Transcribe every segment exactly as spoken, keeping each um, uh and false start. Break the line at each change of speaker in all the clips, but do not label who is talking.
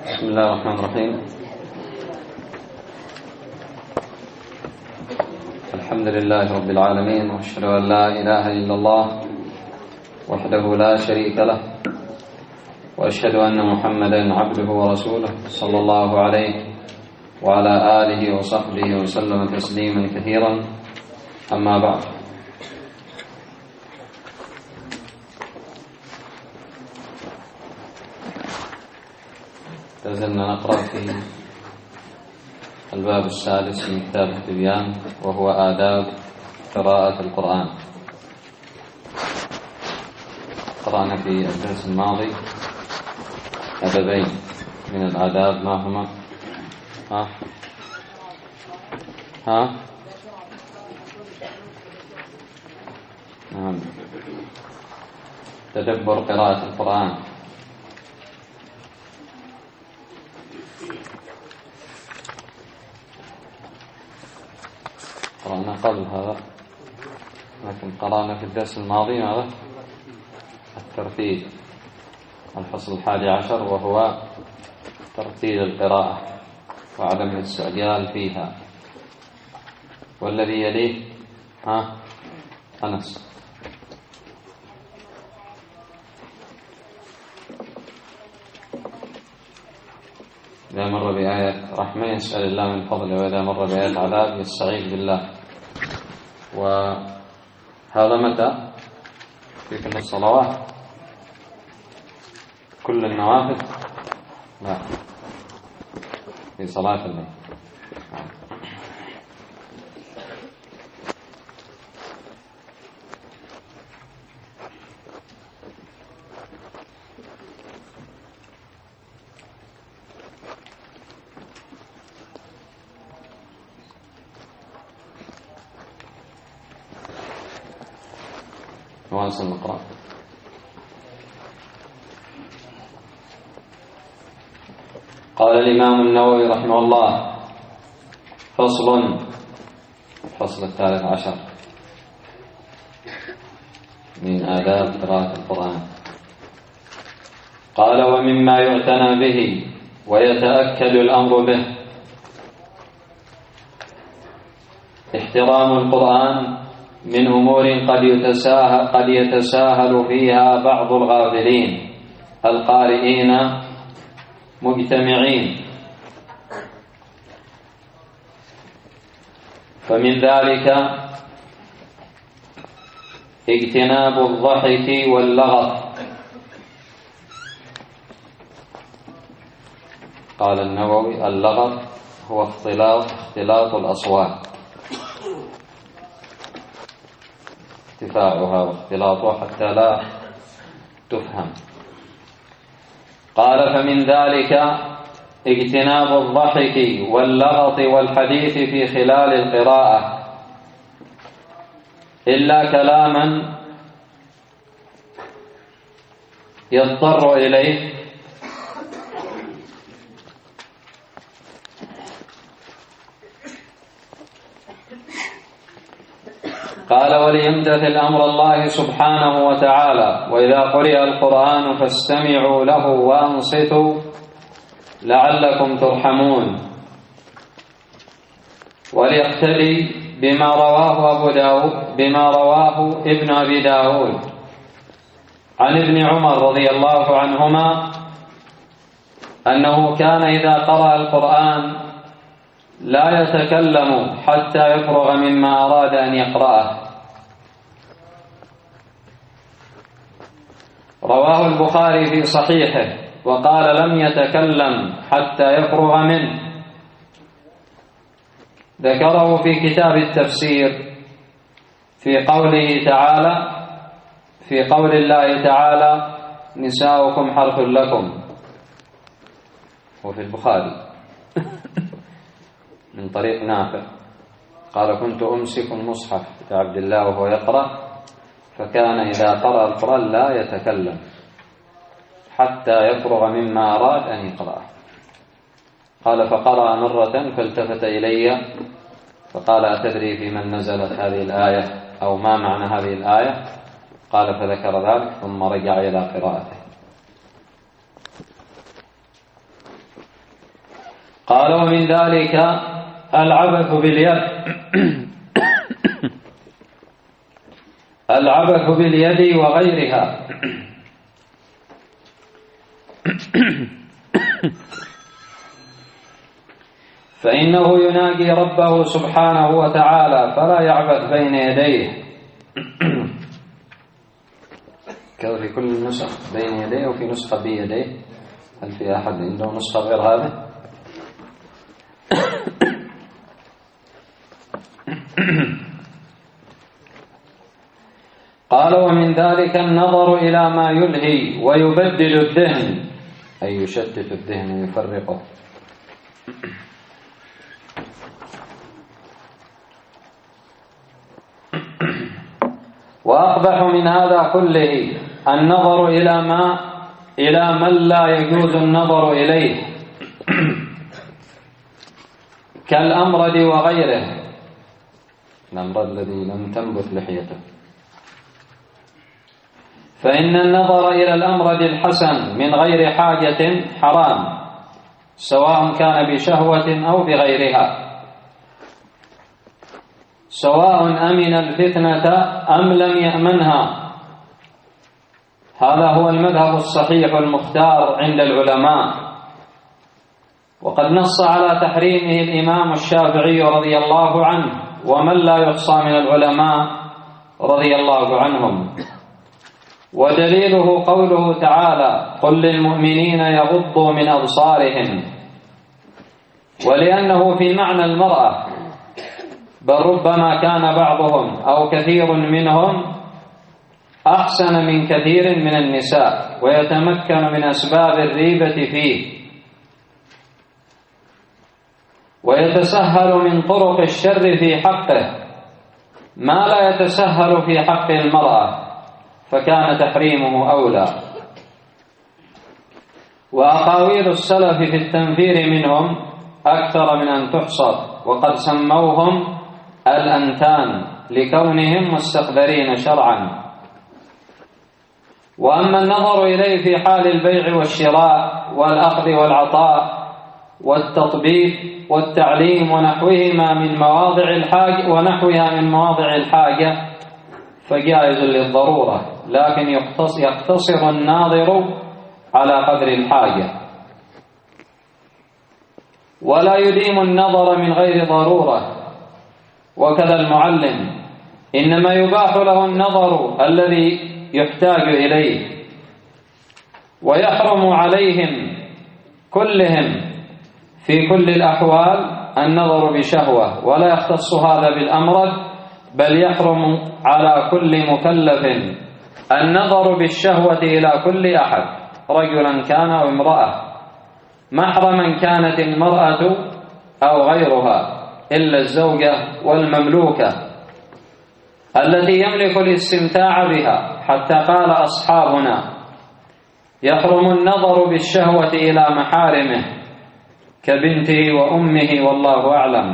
بسم الله الرحمن الرحيم. الحمد لله رب العالمين، وأشهد أن لا إله إلا الله وحده لا شريك له، وأشهد أن محمدا عبده ورسوله صلى الله عليه وعلى آله وصحبه وسلم تسليما كثيرا. أما بعد، لازلنا نقرأ في الباب السادس من كتاب التبيان، وهو آداب قراءة القرآن. قرأنا في الدرس الماضي أدبين من الآداب، ما هما؟ ها؟ ها؟ نعم، تدبر قراءة القرآن، قرأنا قبل هذا، لكن قرأنا في الدرس الماضي ماذا؟ الترتيب، الفصل الحادي عشر، وهو ترتيب القراءة وعدم الاستعجال فيها. والذي يليه ها أنس. إذا مر بآية رحمة يسأل الله من فضله، وإذا مر بآية عذاب يستعيذ بالله. وهذا متى؟ في كل الصلوات، كل النوافل؟ لا، في صلاة الليل. نواصل نقرأ. قال الإمام النووي رحمه الله: فصل، الفصل الثالث عشر من آداب قراءة القرآن. قال: ومما يعتنى به ويتأكد الأمر به احترام القرآن من أمور قد يتساهل, قد يتساهل فيها بعض الغافلين القارئين مجتمعين. فمن ذلك اجتناب الضحك واللغط. قال النووي: اللغط هو اختلاط اختلاط الأصوات، ارتفاعها واختلاطها حتى لا تفهم. قال: فمن ذلك اجتناب الضحك واللغط والحديث في خلال القراءة، إلا كلاما يضطر إليه قال: وليمتثل أمر الله سبحانه وتعالى، وإذا قرئ القرآن فاستمعوا له وأنصتوا لعلكم ترحمون. وليقتدي بما رواه أبو داود بما رواه ابن أبي داود عن ابن عمر رضي الله عنهما أنه كان إذا قرأ القرآن لا يتكلم حتى يفرغ مما أراد أن يقرأه. رواه البخاري في صحيحه وقال: لم يتكلم حتى يفرغ منه. ذكره في كتاب التفسير في قوله تعالى في قول الله تعالى: نساؤكم حرث لكم، وفي البخاري من طريق نافع قال: كنت أمسك المصحف عبد الله وهو يقرأ، فكان إذا قرأ القرآن لا يتكلم حتى يفرغ مما أراد أن يقرأه. قال: فقرأ مرة فالتفت إلي فقال: أتدري في من نزلت هذه الآية أو ما معنى هذه الآية؟ قال: فذكر ذلك ثم رجع إلى قراءته. قال ومن ذلك العبث باليد العبث باليد وغيرها فإنه يناجي ربه سبحانه وتعالى فلا يعبث بين يديه. كذا في كل النسخ بين يديه وفي نسخة بيديه. هل في أحد عنده نسخة غير هذا؟ قال ومن ذلك النظر إلى ما يلهي ويبدل الذهن، أي يشتت الذهن ويفرقه. وأقبح من هذا كله النظر إلى ما إلى من لا يجوز النظر إليه كالأمرد وغيره، الأمرد الذي لم تنبت لحيته، فإن النظر إلى الأمرد الحسن من غير حاجة حرام، سواء كان بشهوة أو بغيرها، سواء أمن الفتنة أم لم يأمنها. هذا هو المذهب الصحيح المختار عند العلماء، وقد نص على تحريمه الإمام الشافعي رضي الله عنه ومن لا يحصى من العلماء رضي الله عنهم. ودليله قوله تعالى قل للمؤمنين يغضوا من أبصارهم، ولأنه في معنى المرأة، بل ربما كان بعضهم أو كثير منهم أحسن من كثير من النساء ويتمكن من أسباب الريبة فيه، ويتسهل من طرق الشر في حقه ما لا يتسهل في حق المرأة، فكان تحريمه أولى. وأقاويل السلف في التنفير منهم أكثر من أن تحصر، وقد سموهم الأنتان لكونهم مستقدرين شرعا. وأما النظر إليه في حال البيع والشراء والأخذ والعطاء والتطبيق والتعليم ونحوهما من مواضع الحاجة ونحوها من مواضع الحاجة فجائز للضرورة، لكن يقتصر الناظر على قدر الحاجة، ولا يديم النظر من غير ضرورة. وكذا المعلم إنما يباح له النظر الذي يحتاج إليه، ويحرم عليهم كلهم في كل الأحوال النظر بشهوة، ولا يختص هذا بالأمرد، بل يحرم على كل مكلف النظر بالشهوة إلى كل أحد، رجلا كان أو امرأة، محرما كانت المرأة أو غيرها، إلا الزوجة والمملوكة التي يملك الاستمتاع بها، حتى قال أصحابنا يحرم النظر بالشهوة إلى محارمه كبنته وأمه والله أعلم.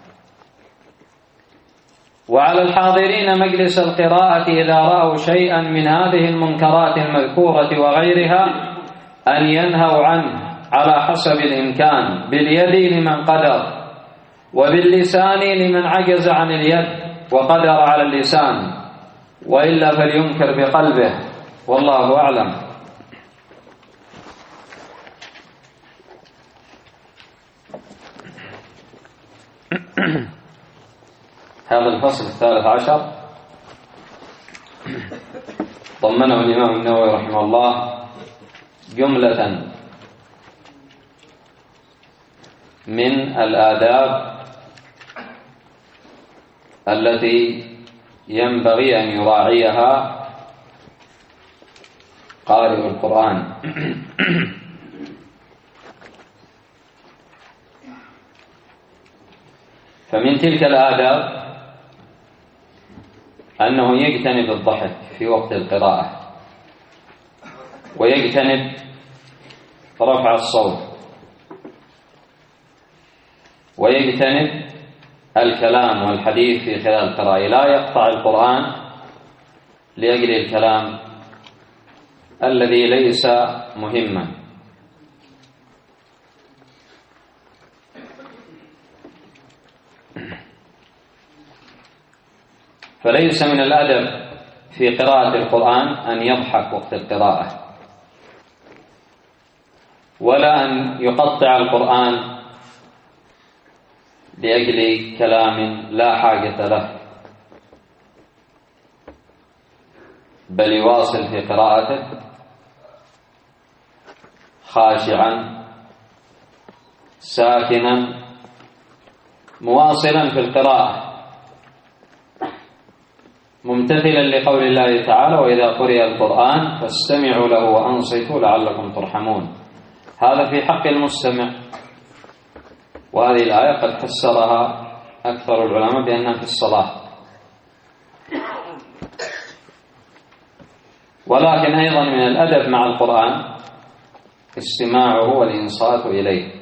وعلى الحاضرين مجلس القراءة إذا رأوا شيئا من هذه المنكرات المذكورة وغيرها أن ينهوا عنه على حسب الإمكان، باليد لمن قدر، وباللسان لمن عجز عن اليد وقدر على اللسان، وإلا فلينكر بقلبه والله أعلم. هذا الفصل الثالث عشر ضمنه الإمام النووي رحمه الله جملة من الآداب التي ينبغي أن يراعيها قارئ القرآن. فمن تلك الآداب أنه يجتنب الضحك في وقت القراءة، ويجتنب رفع الصوت، ويجتنب الكلام والحديث في خلال القراءة، لا يقطع القرآن لأجل الكلام الذي ليس مهما. فليس من الأدب في قراءة القرآن أن يضحك وقت القراءة، ولا أن يقطع القرآن لأجل كلام لا حاجة له، بل يواصل في قراءته خاشعا ساكنا مواصلا في القراءة، ممتثلا لقول الله تعالى: وإذا قرئ القرآن فاستمعوا له وأنصتوا لعلكم ترحمون. هذا في حق المستمع، وهذه الآية قد فسرها أكثر العلماء بأنها في الصلاة. ولكن أيضا من الأدب مع القرآن استماعه والإنصات إليه،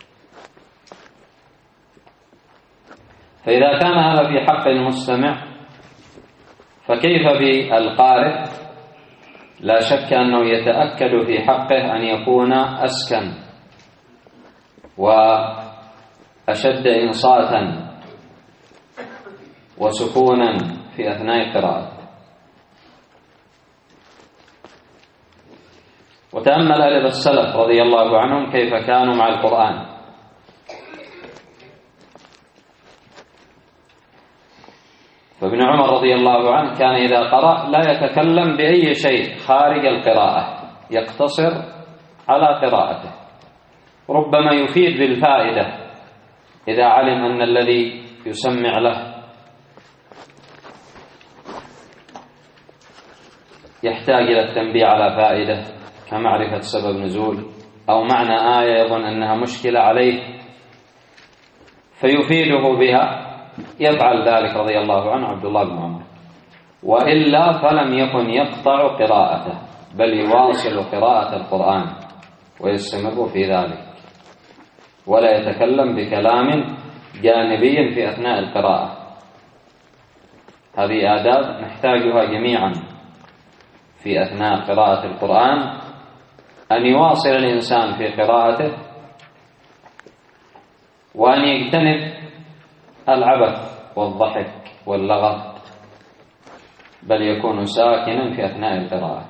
فإذا كان هذا في حق المستمع فكيف بالقارئ؟ لا شك أنه يتأكد في حقه أن يكون أسكن وأشد إنصاتا وسكونا في أثناء قراءته. وتأمل أدب السلف رضي الله عنهم كيف كانوا مع القرآن. فابن عمر رضي الله عنه كان إذا قرأ لا يتكلم بأي شيء خارج القراءة، يقتصر على قراءته، ربما يفيد بالفائدة إذا علم أن الذي يسمع له يحتاج إلى التنبيه على فائدة كمعرفة سبب نزول أو معنى آية يظن أنها مشكلة عليه فيفيده بها، يفعل ذلك رضي الله عنه عبد الله بن عمر. وإلا فلم يكن يقطع قراءته، بل يواصل قراءة القرآن ويستمر في ذلك، ولا يتكلم بكلام جانبي في أثناء القراءة. هذه آداب نحتاجها جميعا في أثناء قراءة القرآن، أن يواصل الإنسان في قراءته، وأن يجتنب العبث والضحك واللغط، بل يكون ساكنا في أثناء القراءة.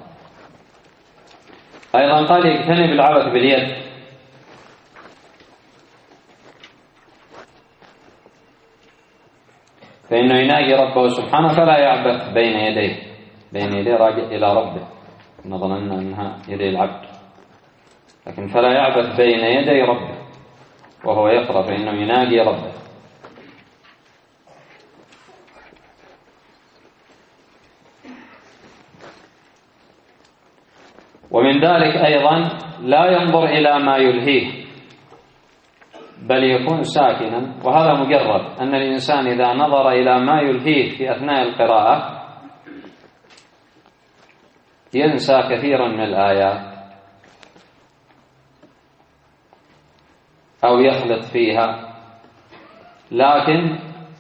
أيضا قال يجتنب العبث باليد، فإنه يناجي ربه سبحانه فلا يعبث بين يديه، بين يديه راجع إلى ربه، نظرنا أنها يدي العبد، لكن فلا يعبث بين يدي ربه وهو يقرأ، فإنه يناجي ربه. ومن ذلك أيضا لا ينظر إلى ما يلهيه، بل يكون ساكنا. وهذا مجرد أن الإنسان إذا نظر إلى ما يلهيه في أثناء القراءة ينسى كثيرا من الآيات أو يخلط فيها. لكن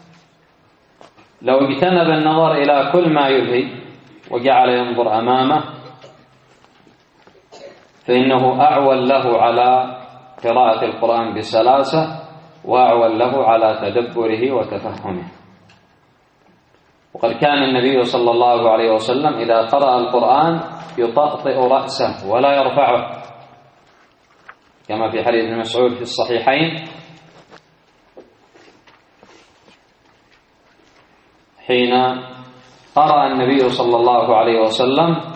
لو اجتنب النظر إلى كل ما يلهي وجعل ينظر أمامه فإنه أعول له على قراءة القرآن بسلاسة، وأعول له على تدبره وتفهمه. وقد كان النبي صلى الله عليه وسلم إذا قرأ القرآن يطأطئ رأسه ولا يرفعه، كما في حديث ابن مسعود في الصحيحين حين قرأ النبي صلى الله عليه وسلم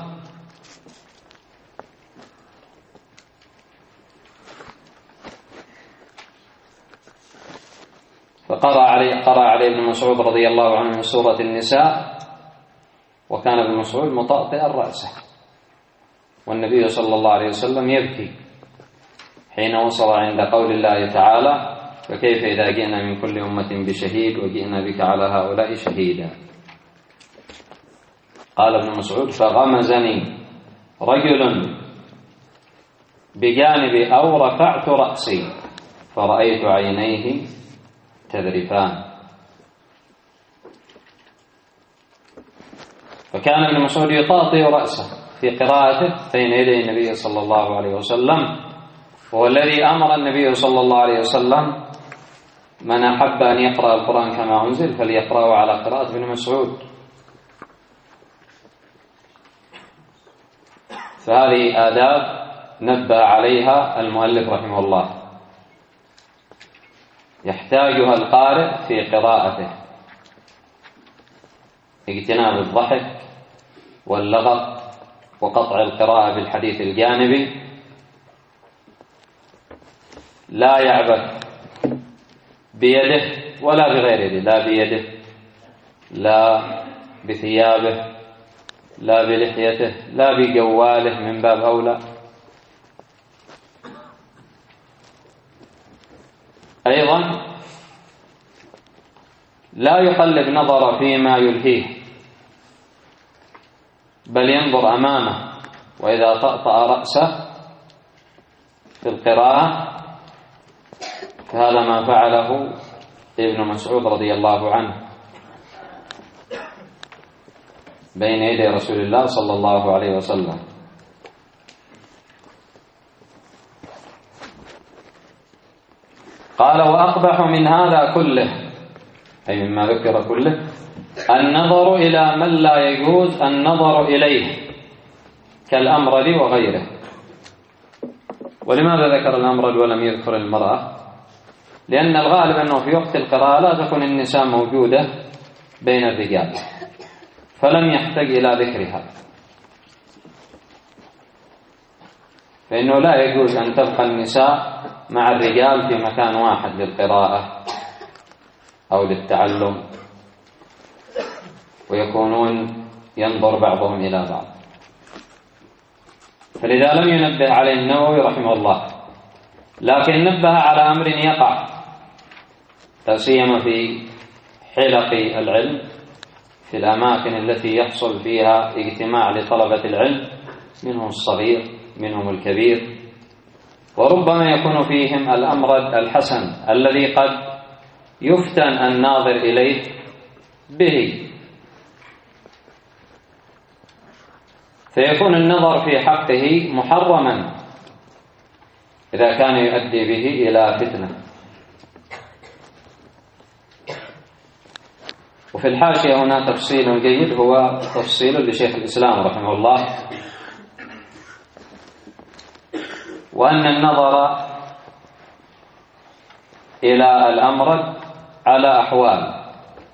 فقرأ عليه قرأ عليه ابن مسعود رضي الله عنه من سورة النساء، وكان ابن مسعود مطأطئا رأسه، والنبي صلى الله عليه وسلم يبكي حين وصل عند قول الله تعالى: فكيف إذا جئنا من كل أمة بشهيد وجئنا بك على هؤلاء شهيدا. قال ابن مسعود: فغمزني رجل بجانبي أو رفعت رأسي فرأيت عينيه تذرفان. فكان ابن مسعود يطاطئ رأسه في قراءته بين يدي النبي صلى الله عليه وسلم، وهو الذي أمر النبي صلى الله عليه وسلم من أحب أن يقرأ القرآن كما أنزل فليقرأه على قراءة ابن مسعود فهذه آداب نبه عليها المؤلف رحمه الله، يحتاجها القارئ في قراءته: اجتناب الضحك واللغط وقطع القراءة بالحديث الجانبي، لا يعبث بيده ولا بغير يده، لا بيده لا بثيابه لا بلحيته لا بجواله من باب أولى. أيضا لا يقلب نظره فيما يلهيه، بل ينظر أمامه، وإذا طأطأ رأسه في القراءة فهذا ما فعله ابن مسعود رضي الله عنه بين يدي رسول الله صلى الله عليه وسلم. قال: وأقبح من هذا كله، أي مما ذكر كله، النظر إلى من لا يجوز النظر إليه كالأمرد وغيره. ولماذا ذكر الأمرد ولم يذكر المرأة؟ لأن الغالب أنه في وقت القراءة لا تكون النساء موجودة بين الرجال، فلم يحتاج إلى ذكرها، فإنه لا يجوز أن تبقى النساء مع الرجال في مكان واحد للقراءة أو للتعلم ويكونون ينظر بعضهم إلى بعض. فلذا لم ينبه عليه النووي رحمه الله، لكن نبه على أمر يقع لا سيما في حلق العلم، في الأماكن التي يحصل فيها اجتماع لطلبة العلم، منهم الصغير منهم الكبير، وربما يكون فيهم الأمرد الحسن الذي قد يفتن الناظر إليه به، فيكون النظر في حقه محرما إذا كان يؤدي به إلى فتنة. وفي الحاشية هنا تفصيل جيد، هو تفصيل لشيخ الإسلام رحمه الله، وأن النظر إلى الأمرد على أحوال.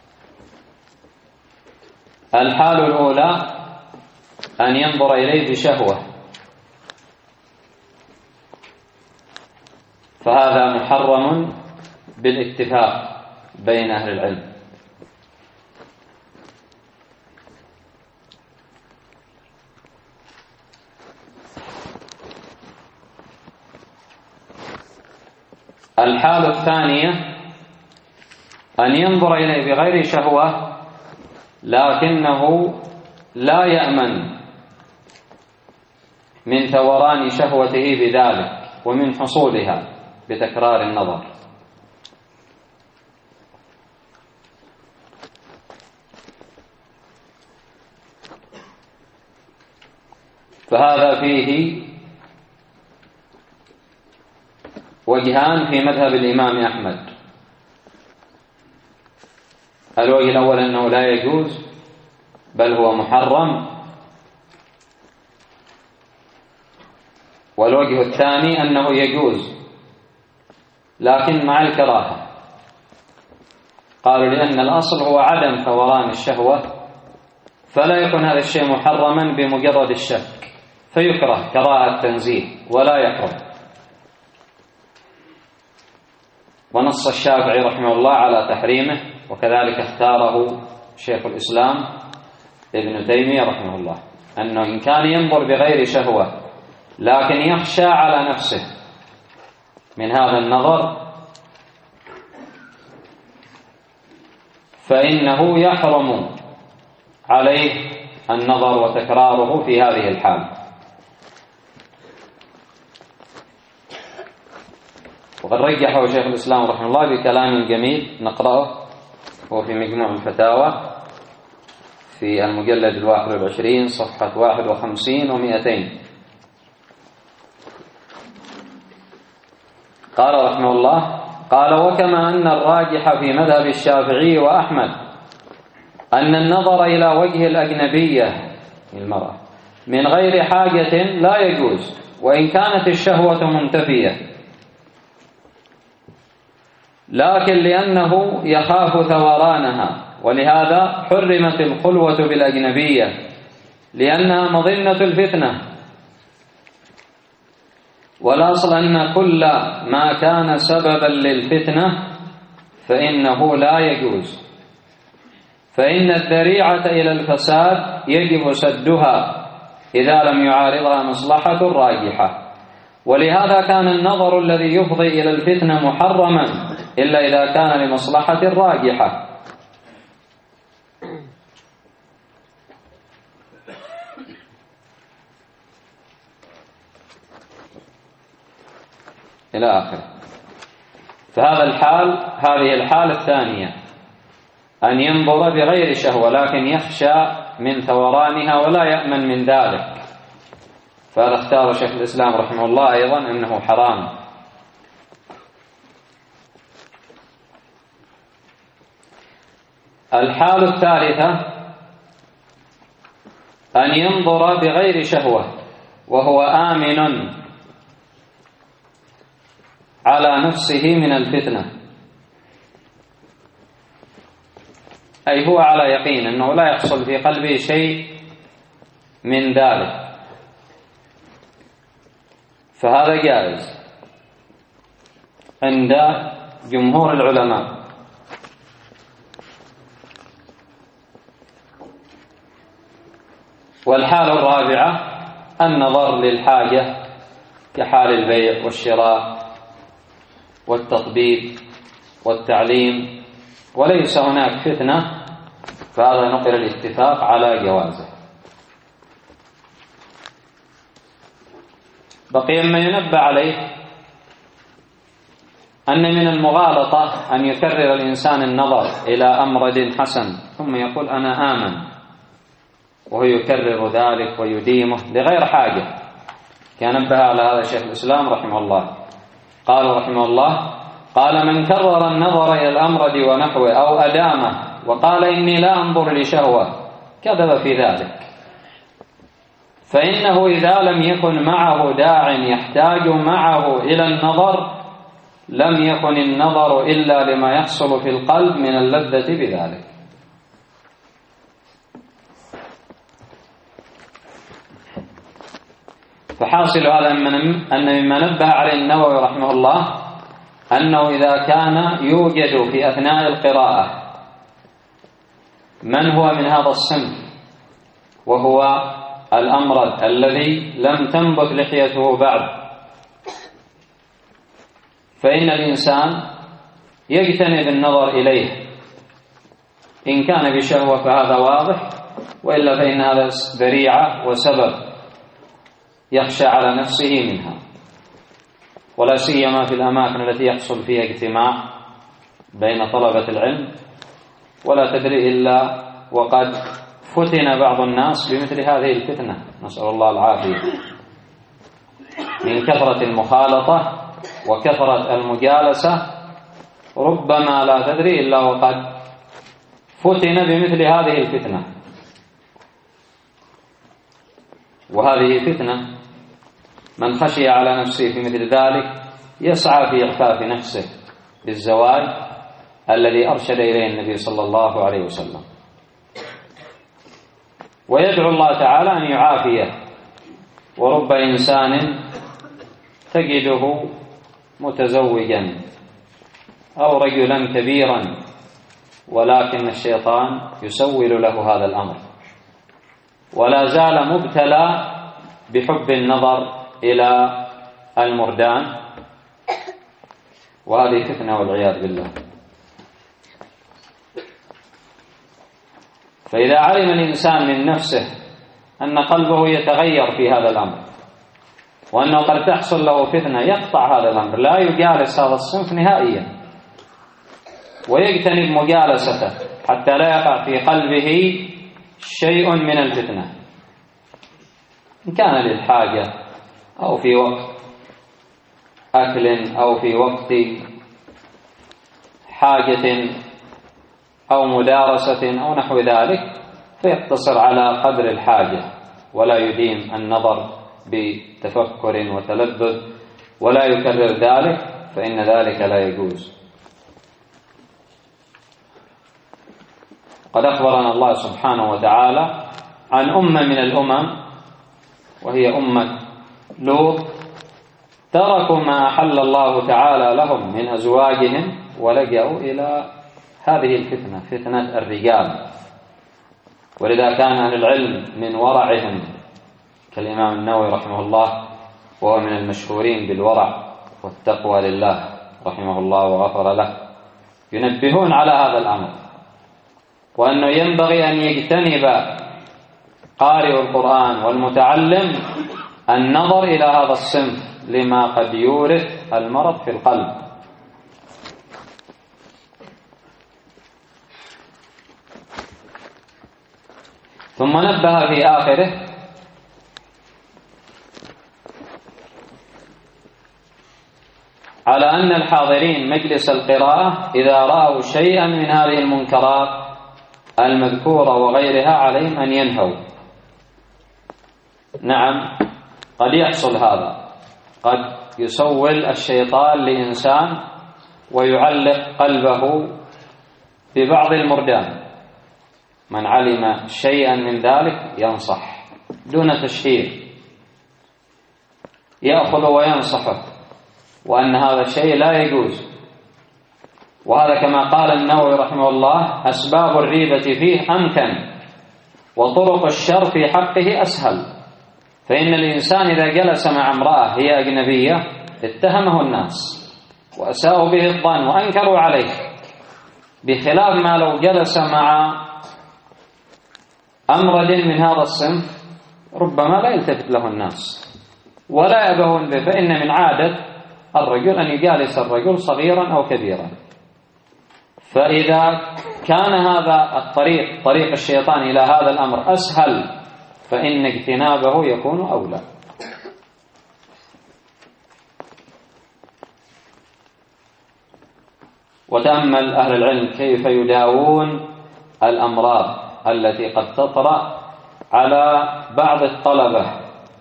الحال الأولى أن ينظر إليه بشهوة، فهذا محرم بالاتفاق بين أهل العلم. الحالة الثانية أن ينظر إليه بغير شهوة، لكنه لا يأمن من ثوران شهوته بذلك ومن حصولها بتكرار النظر، فهذا فيه وجهان في مذهب الإمام أحمد. الوجه الأول أنه لا يجوز بل هو محرم، والوجه الثاني أنه يجوز لكن مع الكراهة. قالوا لأن الأصل هو عدم ثوران الشهوة، فلا يكون هذا الشيء محرما بمجرد الشك، فيكره كراهة تنزيه ولا يحرم. ونص الشافعي رحمه الله على تحريمه، وكذلك اختاره شيخ الإسلام ابن تيمية رحمه الله، أنه إن كان ينظر بغير شهوة لكن يخشى على نفسه من هذا النظر فإنه يحرم عليه النظر وتكراره في هذه الحال. وقد رجحه شيخ الإسلام رحمه الله بكلام جميل نقرأه، هو في مجموع الفتاوى في المجلد الواحد والعشرين صفحة واحد وخمسين ومئتين. قال رحمه الله: قال: وكما أن الراجح في مذهب الشافعي وأحمد أن النظر إلى وجه الأجنبية المرأة من غير حاجة لا يجوز وإن كانت الشهوة منتفية، لكن لأنه يخاف ثورانها، ولهذا حرمت الخلوة بالأجنبية لأنها مظنة الفتنة. والأصل أن كل ما كان سببا للفتنة فإنه لا يجوز، فإن الذريعة إلى الفساد يجب سدها إذا لم يعارضها مصلحة راجحة. ولهذا كان النظر الذي يفضي إلى الفتنة محرما إلا إذا كان لمصلحة راجحة. إلى آخره. فهذا الحال هذه الحالة الثانية، أن ينظر بغير شهوة لكن يخشى من ثورانها ولا يأمن من ذلك، فهذا اختار شيخ الإسلام رحمه الله أيضا أنه حرام. الحالة الثالثة أن ينظر بغير شهوة وهو آمن على نفسه من الفتنة، أي هو على يقين أنه لا يحصل في قلبه شيء من ذلك، فهذا جائز عند جمهور العلماء. والحالة الرابعة النظر للحاجة كحال البيع والشراء والتطبيب والتعليم وليس هناك فتنة، فهذا نقل الاتفاق على جوازه. بقي ما ينبه عليه أن من المغالطة أن يكرر الإنسان النظر إلى أمرد حسن ثم يقول أنا آمن، وهو يكرر ذلك ويديمه لغير حاجة. كان نبه على هذا شيخ الإسلام رحمه الله، قال رحمه الله قال من كرر النظر إلى الأمرد ونحوه أو أدامه وقال إني لا أنظر لشهوة كذب في ذلك، فإنه إذا لم يكن معه داع يحتاج معه إلى النظر لم يكن النظر إلا لما يحصل في القلب من اللذة بذلك. فحاصل هذا أن مما نبه عليه النووي رحمه الله أنه إذا كان يوجد في أثناء القراءة من هو من هذا الصنف وهو الأمرد الذي لم تنبت لحيته بعد، فإن الإنسان يجتنب النظر إليه، إن كان بشهوة فهذا واضح، وإلا فإن هذا ذريعة وسبب يخشى على نفسه منها، ولا سيما في الأماكن التي يحصل فيها اجتماع بين طلبة العلم، ولا تدري إلا وقد فتن بعض الناس بمثل هذه الفتنة، نسأل الله العافية، من كثرة المخالطة وكثرة المجالسة، ربما لا تدري إلا وقد فتن بمثل هذه الفتنة. وهذه فتنة، من خشي على نفسه في مثل ذلك يسعى في إعفاف نفسه بالزواج الذي أرشد إليه النبي صلى الله عليه وسلم، ويدعو الله تعالى أن يعافيه. ورب إنسان تجده متزوجا أو رجلا كبيرا ولكن الشيطان يسول له هذا الأمر، ولا زال مبتلى بحب النظر إلى المردان، وهذه فتنة والعياذ بالله. فإذا علم الإنسان من نفسه أن قلبه يتغير في هذا الأمر وأنه قد تحصل له فتنة يقطع هذا الأمر، لا يجالس هذا الصنف نهائيا ويجتنب مجالسته حتى لا يقع في قلبه شيء من الفتنة، إن كان للحاجة أو في وقت أكل أو في وقت حاجة أو مدارسة أو نحو ذلك، فيقتصر على قدر الحاجة ولا يديم النظر بتفكر وتلذذ ولا يكرر ذلك فإن ذلك لا يجوز. قد أخبرنا الله سبحانه وتعالى عن أمة من الأمم وهي أمة لوط تركوا ما أحل الله تعالى لهم من أزواجهم ولجأوا إلى هذه الفتنة، فتنة الرجال. ولذا كان أهل العلم من ورعهم كالإمام النووي رحمه الله، وهو من المشهورين بالورع والتقوى لله رحمه الله وغفر له، ينبهون على هذا الأمر، وأنه ينبغي أن يجتنب قارئ القرآن والمتعلم النظر إلى هذا الصنف لما قد يورث المرض في القلب. ثم نبه في آخره على أن الحاضرين مجلس القراءة إذا رأوا شيئا من هذه المنكرات المذكورة وغيرها عليهم أن ينهوا. نعم قد يحصل هذا، قد يسول الشيطان لإنسان ويعلق قلبه ببعض المردان، من علم شيئا من ذلك ينصح دون تشهير، يأخذ وينصحه وأن هذا الشيء لا يجوز. وهذا كما قال النووي رحمه الله أسباب الريبة فيه أمكن وطرق الشر في حقه أسهل. فإن الإنسان إذا جلس مع امرأة هي أجنبية اتهمه الناس وأساءوا به الظن وأنكروا عليه، بخلاف ما لو جلس مع أمرد من هذا الصنف ربما لا يلتفت له الناس ولا يبهون به، فإن من عادة الرجل أن يجالس الرجل صغيرا أو كبيرا. فإذا كان هذا الطريق طريق الشيطان إلى هذا الأمر أسهل فإن اجتنابه يكون أولى. وتأمل أهل العلم كيف يداوون الأمراض التي قد تطرأ على بعض الطلبة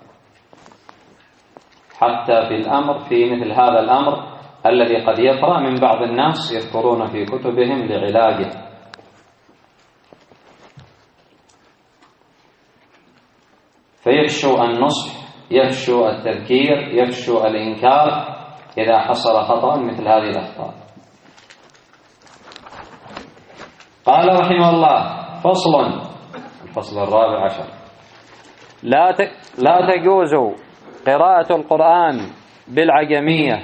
حتى في الأمر في مثل هذا الأمر الذي قد يطرأ من بعض الناس يذكرون في كتبهم لعلاجه. فيفشو النصح، يفشو التذكير، يفشو الإنكار إذا حصل خطأ مثل هذه الأخطاء. قال رحمه الله فصل، الفصل الرابع عشر: لا لا تجوز قراءة القرآن بالعجمية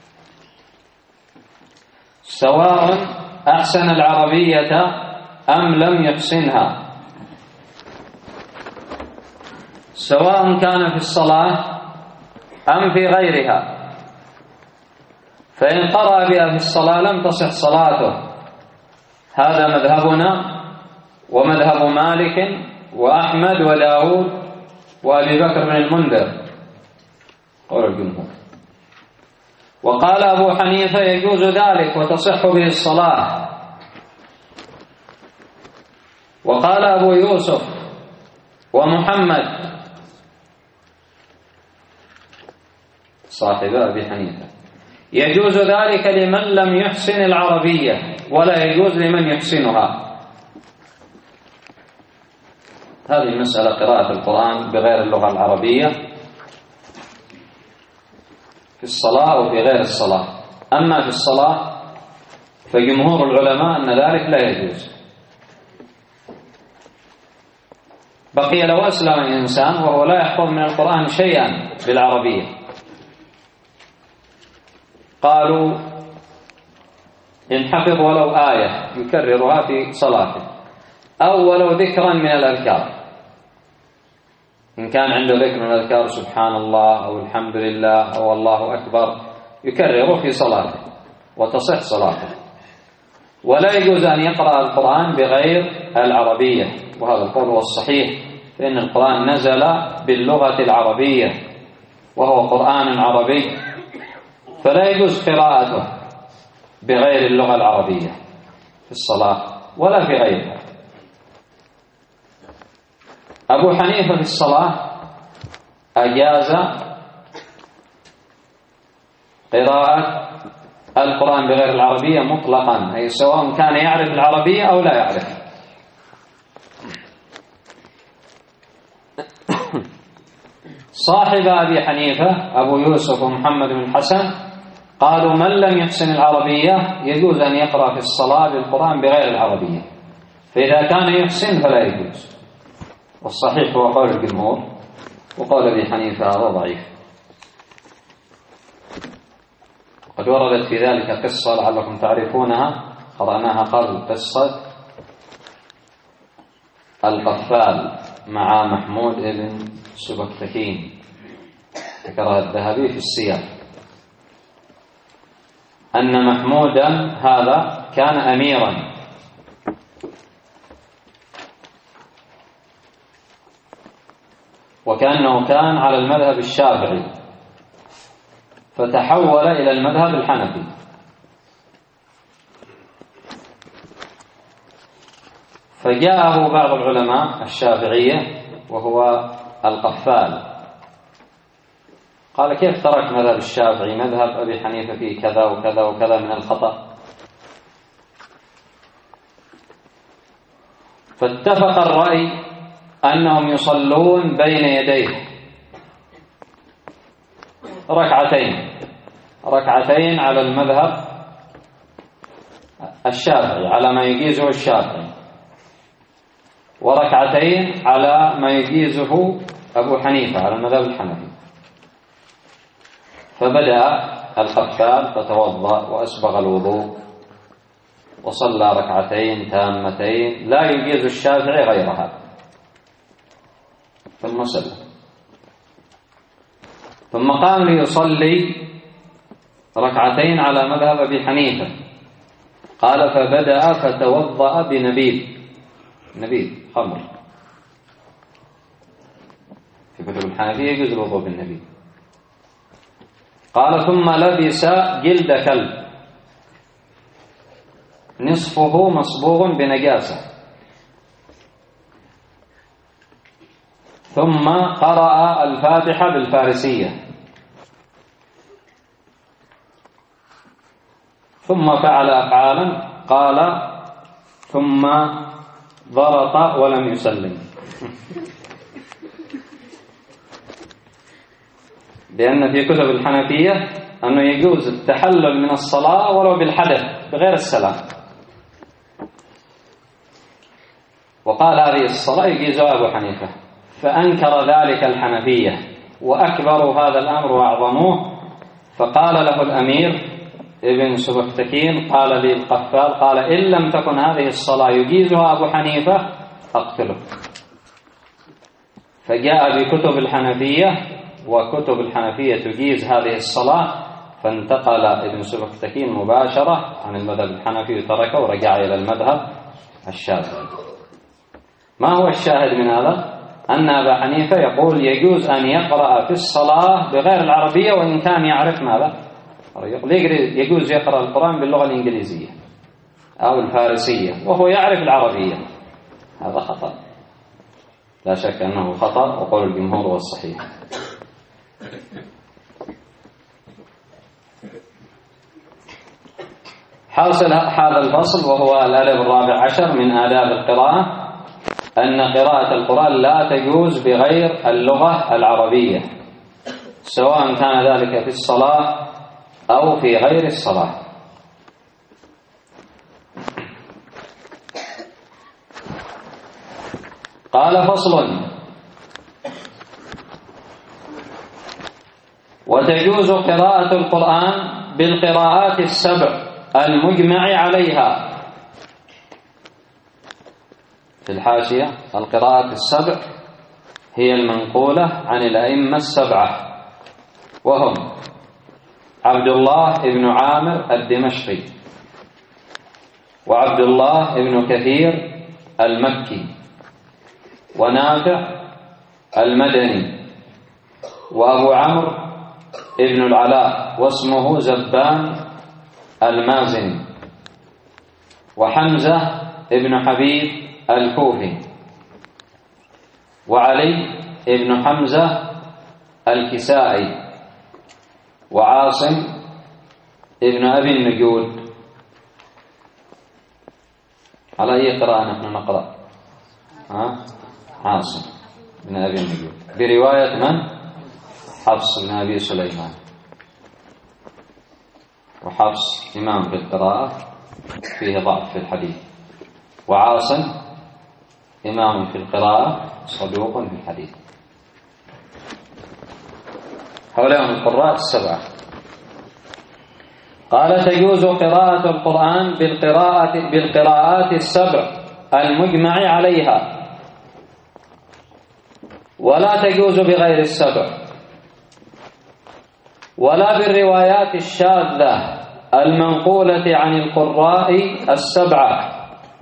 سواء أحسن العربية أم لم يحسنها، سواء كان في الصلاة أم في غيرها. فإن قرأ بها في الصلاة لم تصح صلاته. هذا مذهبنا ومذهب مالك وأحمد وداود وأبي بكر بن المنذر قول الجمهور. وقال أبو حنيفة يجوز ذلك وتصح به الصلاة. وقال أبو يوسف ومحمد صاحب أبي حنيفة يجوز ذلك لمن لم يحسن العربية ولا يجوز لمن يحسنها. هذه مسألة قراءة القرآن بغير اللغة العربية في الصلاة وفي غير الصلاة. أما في الصلاة فجمهور العلماء أن ذلك لا يجوز. بقي لو أسلم الإنسان وهو لا يحفظ من القرآن شيئا بالعربية، قالوا إن حفظ ولو آية يكررها في صلاته أو ولو ذكرا من الأذكار، إن كان عنده ذكر من الأذكار سبحان الله أو الحمد لله أو الله أكبر يكرره في صلاته وتصح صلاته. ولا يجوز أن يقرأ القرآن بغير العربية، وهذا القول هو الصحيح، فإن القرآن نزل باللغة العربية وهو قرآن عربي، فلا يجوز قراءته بغير اللغة العربية في الصلاة ولا في غيرها. أبو حنيفة في الصلاة أجاز قراءة القرآن بغير العربية مطلقا، أي سواء كان يعرف العربية أو لا يعرف. صاحب أبي حنيفة أبو يوسف ومحمد بن الحسن قالوا من لم يحسن العربية يجوز أن يقرأ في الصلاة بالقرآن بغير العربية، فإذا كان يحسن فلا يجوز. والصحيح هو قول الجمهور، وقول أبي حنيفة هذا ضعيف. قد وردت في ذلك قصة لعلكم تعرفونها، قرأناها قبل، قصة القفال مع محمود بن سبكتكين، ذكرها الذهبي في السير، أن محمودا هذا كان أميرا وكأنه كان على المذهب الشافعي، فتحول إلى المذهب الحنفي، فجاءه بعض العلماء الشافعية وهو القفال، قال كيف ترك مذهب الشافعي؟ مذهب أبي حنيفة فيه كذا وكذا وكذا من الخطأ. فاتفق الرأي أنهم يصلون بين يديه ركعتين ركعتين على المذهب الشافعي، على ما يجيزه الشافعي، وركعتين على ما يجيزه أبو حنيفة على المذهب الحنفي. فبدأ القفال فتوضأ وأسبغ الوضوء وصلى ركعتين تامتين لا يجيز الشافعي غيرها، ثم سلم، ثم قام ليصلي ركعتين على مذهب أبي حنيفة. قال فبدأ فتوضأ بنبيذ، نبيذ خمر، في كتب الحنفية يجوز الوضوء بالنبيذ. قال ثم لبس جلد كلب نصفه مصبوغ بنجاسة، ثم قرأ الفاتحة بالفارسية، ثم فعل أفعالا، قال ثم ضرط ولم يسلم، لأن في كتب الحنفية أنه يجوز التحلل من الصلاة ولو بالحدث بغير السلام، وقال هذه الصلاة يجيزها أبو حنيفة، فأنكر ذلك الحنفية وأكبروا هذا الأمر وأعظموه. فقال له الأمير ابن سبكتكين قال لي القفال، قال إن لم تكن هذه الصلاة يجيزها أبو حنيفة أقتله. فجاء بكتب الحنفية وكتب الحنفية تجيز هذه الصلاة، فانتقل ابن سبكتكين مباشرة عن المذهب الحنفي وتركه ورجع إلى المذهب الشافعي. ما هو الشاهد من هذا؟ أن أبا حنيفة يقول يجوز أن يقرأ في الصلاة بغير العربية وإن كان يعرف ماذا؟ يجوز يقرأ القرآن باللغة الإنجليزية أو الفارسية وهو يعرف العربية، هذا خطأ، لا شك أنه خطأ، وقول الجمهور هو الصحيح. حاصل هذا الفصل وهو الأدب الرابع عشر من آداب القراءة، أن قراءة القرآن لا تجوز بغير اللغة العربية، سواء كان ذلك في الصلاة أو في غير الصلاة. قال فصل: وتجوز قراءة القرآن بالقراءات السبع المجمع عليها. في الحاشية: القراءات السبع هي المنقولة عن الأئمة السبعة، وهم عبد الله بن عامر الدمشقي، وعبد الله بن كثير المكي، ونافع المدني، وأبو عمرو بن العلاء واسمه زبان المازني، وحمزة بن حبيب الكوفي، وعلي ابن حمزة الكسائي وعاصم ابن أبي النجود. على أي قراءة نحن نقرأ؟ ها؟ عاصم بن أبي النجود برواية من؟ حفص بن أبي سليمان. وحفص إمام في القراءة فيه ضعف في الحديث، وعاصم إمام في القراءة صدوق في الحديث. هؤلاء القراء السبعة. قال: تجوز قراءة القرآن بالقراءة بالقراءات السبع المجمع عليها، ولا تجوز بغير السبع، ولا بالروايات الشاذة المنقولة عن القراء السبعة.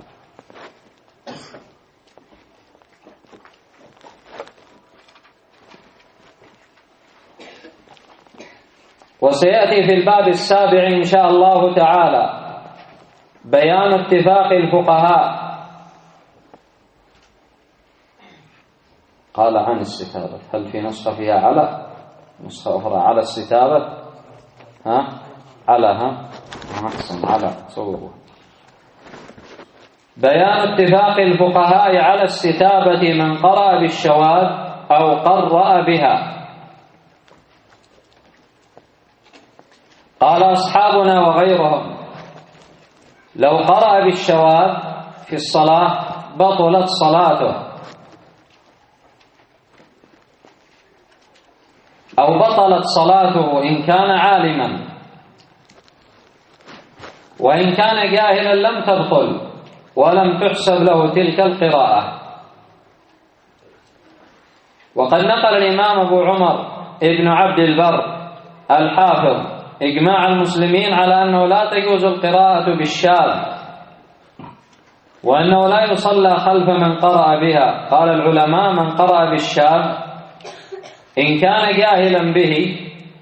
وسيأتي في الباب السابع إن شاء الله تعالى بيان اتفاق الفقهاء. قال عن الستابة، هل في نسخة فيها على؟ نسخة أخرى على الستابة؟ ها؟ على ها؟ أحسن، على صوره. بيان اتفاق الفقهاء على الستابة من قرأ بالشواذ أو قرأ بها. قال أصحابنا وغيرهم: لو قرأ بالشواذ في الصلاة بطلت صلاته، أو بطلت صلاته إن كان عالما، وإن كان جاهلا لم تبطل ولم تحسب له تلك القراءة. وقد نقل الإمام أبو عمر ابن عبد البر الحافظ إجماع المسلمين على أنه لا تجوز القراءة بالشاذ، وأنه لا يصلى خلف من قرأ بها. قال العلماء: من قرأ بالشاذ إن كان جاهلا به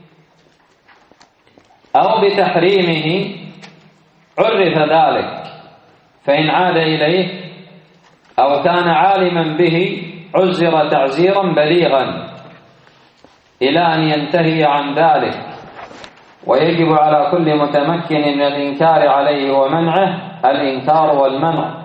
أو بتحريمه عرف ذلك، فإن عاد إليه أو كان عالما به عزر تعزيرا بليغا إلى أن ينتهي عن ذلك. ويجب على كل متمكن من الإنكار عليه ومنعه الإنكار والمنع.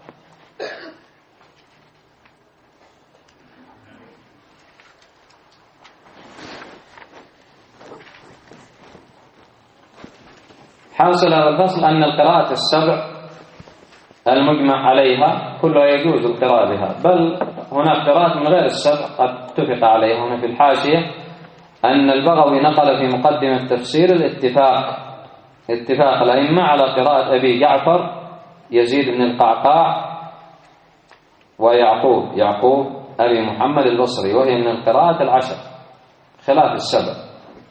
حاصل هذا الفصل أن القراءة السبع المجمع عليها كلها يجوز القراءة بها، بل هناك قراءات من غير السبع قد اتفق عليها. هنا في الحاشية أن البغوي نقل في مقدمة تفسير الاتفاق اتفاق الأئمة على قراءة أبي جعفر يزيد بن القعقاع ويعقوب يعقوب أبي محمد البصري، وهي من القراءات العشر خلاف السبع.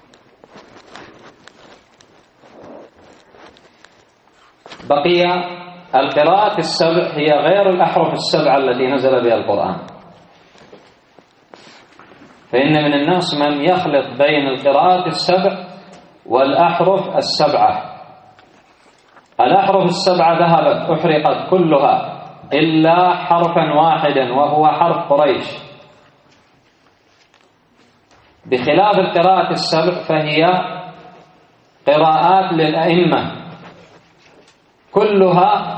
بقي القراءة السبع هي غير الأحرف السبعة التي نزل بها القرآن، فإن من الناس من يخلط بين القراءات السبع والأحرف السبعة. الأحرف السبعة ذهبت أحرقت كلها إلا حرفا واحدا وهو حرف قريش، بخلاف القراءة السبع فهي قراءات للأئمة كلها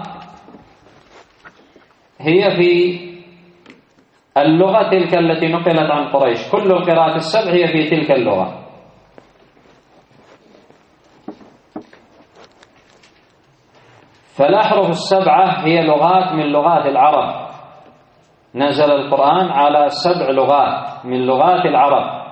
هي في اللغة تلك التي نقلت عن قريش. كل القراءات السبع هي في تلك اللغة. فالأحرف السبعة هي لغات من لغات العرب، نزل القرآن على سبع لغات من لغات العرب،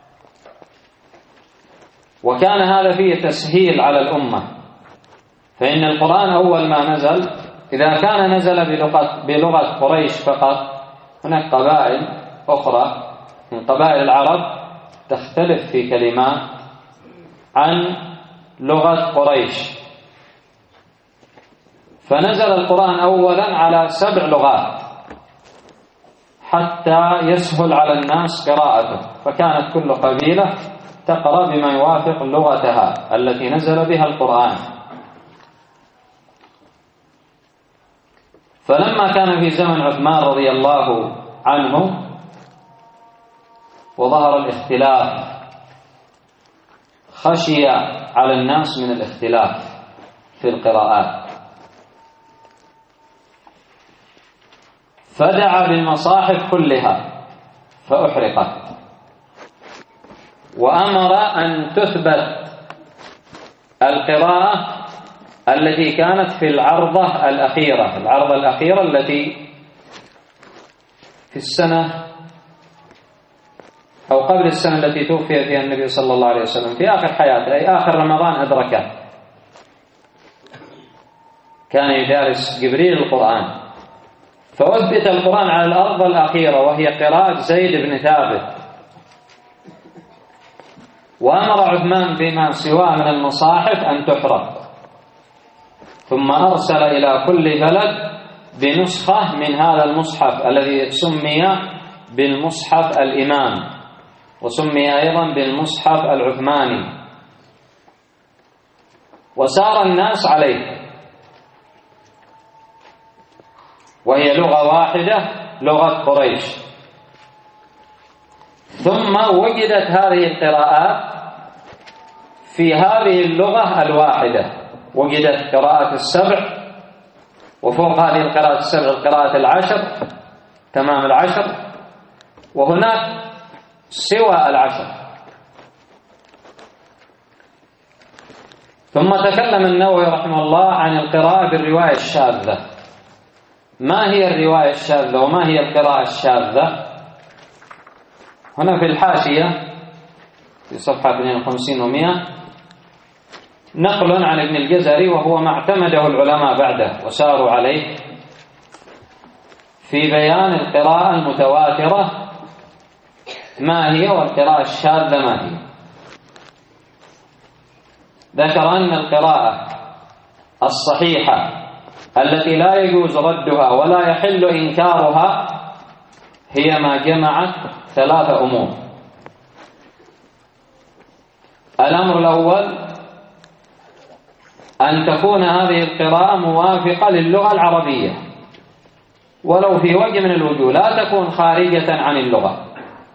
وكان هذا فيه تسهيل على الأمة. فإن القرآن أول ما نزل إذا كان نزل بلغة, بلغة قريش فقط، هناك قبائل أخرى من قبائل العرب تختلف في كلمات عن لغة قريش، فنزل القرآن أولا على سبع لغات حتى يسهل على الناس قراءته، فكانت كل قبيلة تقرأ بما يوافق لغتها التي نزل بها القرآن. فلما كان في زمن عثمان رضي الله عنه وظهر الاختلاف، خشي على الناس من الاختلاف في القراءات، فدعا بالمصاحف كلها فأحرقت، وأمر أن تثبت القراءة التي كانت في العرضة الأخيرة، العرضة الأخيرة التي في السنة أو قبل السنة التي توفي فيها النبي صلى الله عليه وسلم، في آخر حياته، أي آخر رمضان أدركه، كان يدارس جبريل القرآن، فأثبت القرآن على الأرض الأخيرة وهي قراءة زيد بن ثابت، وأمر عثمان بما سواه من المصاحف أن تحرق، ثم أرسل إلى كل بلد بنسخة من هذا المصحف الذي سمي بالمصحف الإمام، وسمي أيضا بالمصحف العثماني، وسار الناس عليه، وهي لغة واحدة، لغة قريش. ثم وجدت هذه القراءات في هذه اللغة الواحدة، وجدت قراءة السبع، وفوق هذه القراءة السبع القراءة العشر، تمام العشر، وهناك سوى العشر. ثم تكلم النووي رحمه الله عن القراءة بالرواية الشاذة. ما هي الرواية الشاذة وما هي القراءة الشاذة؟ هنا في الحاشية في صفحة اثنين وخمسين ومئة نقل عن ابن الجزري، وهو ما اعتمده العلماء بعده وساروا عليه في بيان القراءة المتواترة ما هي والقراءة الشاذة ما هي. ذكر أن القراءة الصحيحة التي لا يجوز ردها ولا يحل إنكارها هي ما جمعت ثلاثة أمور. الأمر الأول أن تكون هذه القراءة موافقة للغة العربية ولو في وجه من الوجوه، لا تكون خارجة عن اللغة.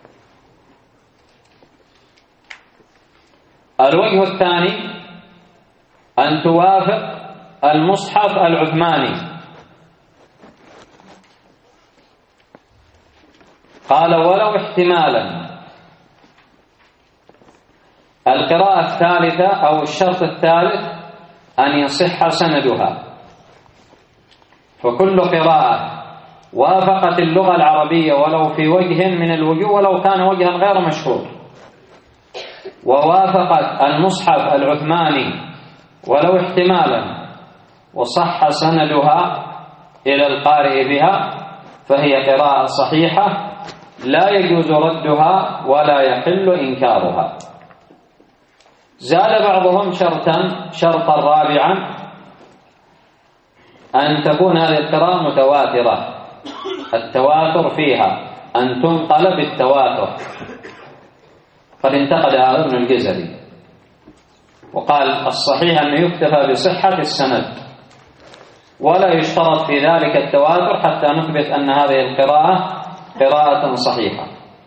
الوجه الثاني أن توافق المصحف العثماني. قال ولو احتمالا. القراءة الثالثة أو الشرط الثالث أن يصح سندها، فكل قراءة وافقت اللغة العربية ولو في وجه من الوجوه ولو كان وجها غير مشهور، ووافقت المصحف العثماني ولو احتمالا وصح سندها إلى القارئ بها، فهي قراءة صحيحة لا يجوز ردها ولا يحل إنكارها. زاد بعضهم شرطا شرطا رابعا أن تكون هذه القراءة متواترة، التواتر فيها أن تنقل بالتواتر. قد انتقد هذا ابن الجزري وقال الصحيح أن يكتفى بصحة السند ولا يشترط في ذلك التواتر حتى نثبت أن هذه القراءة قراءة صحيحة.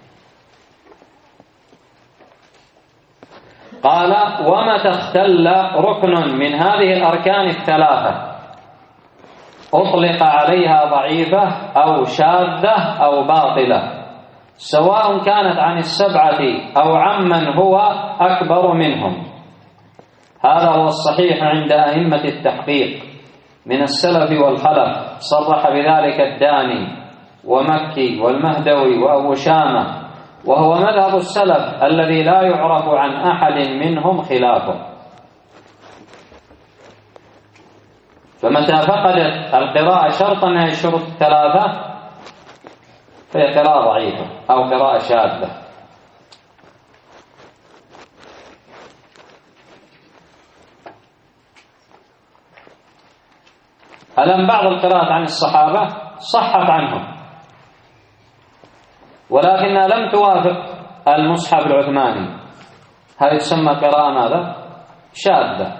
قال ومتى اختل ركن من هذه الأركان الثلاثة أطلق عليها ضعيفة أو شاذة أو باطلة، سواء كانت عن السبعة أو عمن هو أكبر منهم. هذا هو الصحيح عند أئمة التحقيق من السلف والخلف، صرح بذلك الداني ومكي والمهدوي وأبو شامة، وهو مذهب السلف الذي لا يعرف عن أحد منهم خلافه. فمتى فقدت القراءة شرطا من الشروط الثلاثة فهي قراءة ضعيفة أو قراءة شاذة. ألم بعض القراءات عن الصحابة صحت عنهم ولكنها لم توافق المصحف العثماني، هذه تسمى قراءة ماذا؟ شاذة.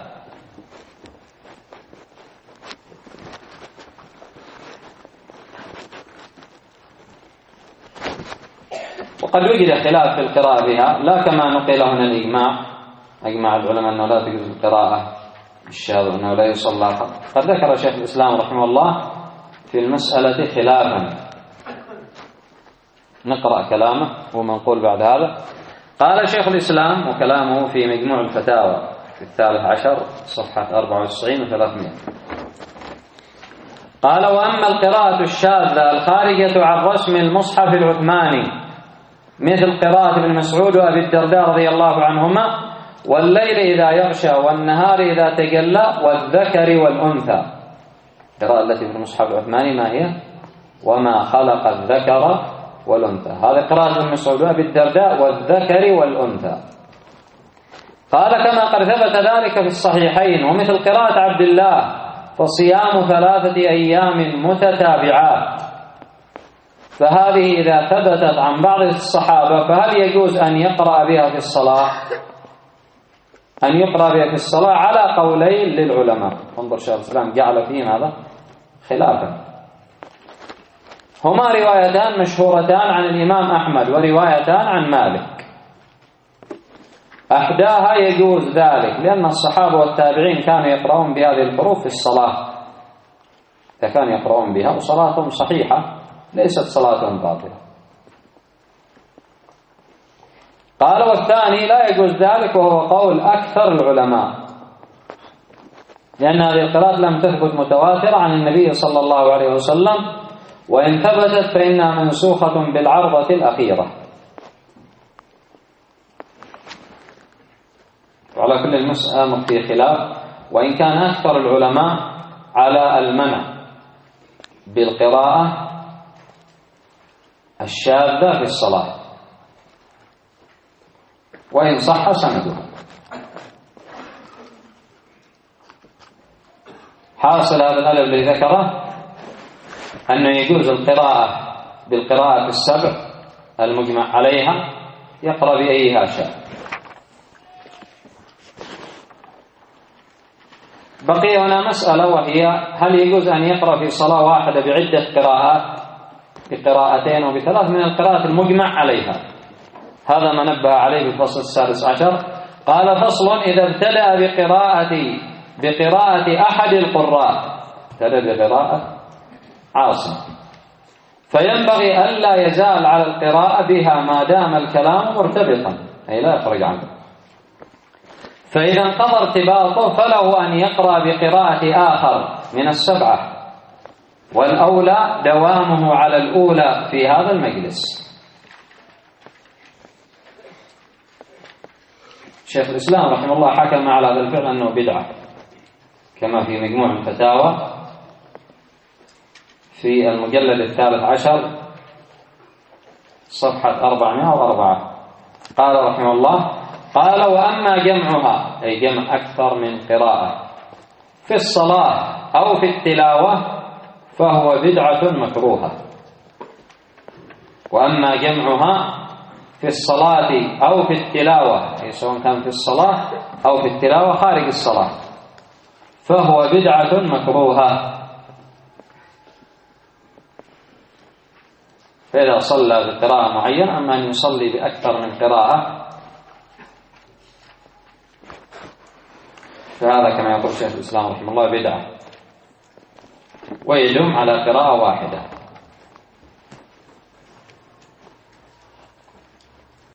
وقد وجد خلاف في القراءة بها، لا كما نقل هنا الإجماع، أجمع العلماء أنه لا تجوز القراءة بالشاذ وأنه لا يصلى. قد ذكر شيخ الإسلام رحمه الله في المسألة خلافا، نقرأ كلامه هو منقول بعد هذا. قال شيخ الإسلام، وكلامه في مجموع الفتاوى في الثالث عشر صفحة أربعة وتسعين وثلاثمائة، قال: وأما القراءة الشاذة الخارجة عن رسم المصحف العثماني مثل قراءة ابن مسعود وأبي الدرداء رضي الله عنهما: والليل إذا يغشى والنهار إذا تجلى والذكر والأنثى. القراءة التي في المصحف العثماني ما هي؟ وما خلق الذكر والأنثى. هذا قراءة ابن مسعود وأبي الدرداء والذكر والأنثى. قال: كما قد ثبت ذلك في الصحيحين. ومثل قراءة عبد الله: فصيام ثلاثة أيام متتابعات. فهذه إذا ثبتت عن بعض الصحابة فهل يجوز أن يقرأ بها في الصلاة؟ أن يقرأ بها في الصلاة على قولين للعلماء. انظر شيخ الإسلام جعل فيهم هذا خلافا. هما روايتان مشهورتان عن الإمام أحمد وروايتان عن مالك. أحداها يجوز ذلك لأن الصحابة والتابعين كانوا يقرؤون بهذه الحروف في الصلاة، فكانوا يقرؤون بها وصلاتهم صحيحة ليست صلاتهم باطلة. قال: والثاني لا يجوز ذلك، وهو قول أكثر العلماء، لأن هذه القراءات لم تثبت متواترة عن النبي صلى الله عليه وسلم، وإن ثبتت فإنها منسوخة بالعرضة الأخيرة. وعلى كل المسألة في خلاف، وإن كان أكثر العلماء على المنع بالقراءة الشاذة في الصلاة، وإن صح سندها. حاصل هذا الألف الذي ذكره أنه يجوز القراءة بالقراءة السبع المجمع عليها، يقرأ بأيها شاء. بقي هنا مسألة، وهي هل يجوز أن يقرأ في صلاة واحدة بعدة قراءات، بقراءتين وبثلاث من القراءات المجمع عليها؟ هذا ما نبه عليه في الفصل السادس عشر. قال: فصل: إذا ابتدأ بقراءة بقراءة أحد القراء، ابتدأ بقراءة عاصم، فينبغي ألا يزال على القراءة بها ما دام الكلام مرتبطا، أي لا يخرج عنه. فإذا انقضى ارتباطه فله أن يقرأ بقراءة آخر من السبعة، والأولى دوامه على الأولى في هذا المجلس. شيخ الإسلام رحمه الله حكم على هذا الفعل أنه بدعة، كما في مجموع الفتاوى في المجلد الثالث عشر صفحة أربعمائة وأربعة. قال رحمه الله: قال: وأما جمعها، أي جمع أكثر من قراءة في الصلاة أو في التلاوة، فهو بدعة مكروهة. وأما جمعها في الصلاة أو في التلاوة، أي سواء كان في الصلاة أو في التلاوة خارج الصلاة، فهو بدعة مكروهة. فإذا صلى بقراءة معينة، أما أن يصلي بأكثر من قراءة فهذا كما يقول شيخ الإسلام رحمه الله بدعة، ويدوم على قراءة واحدة.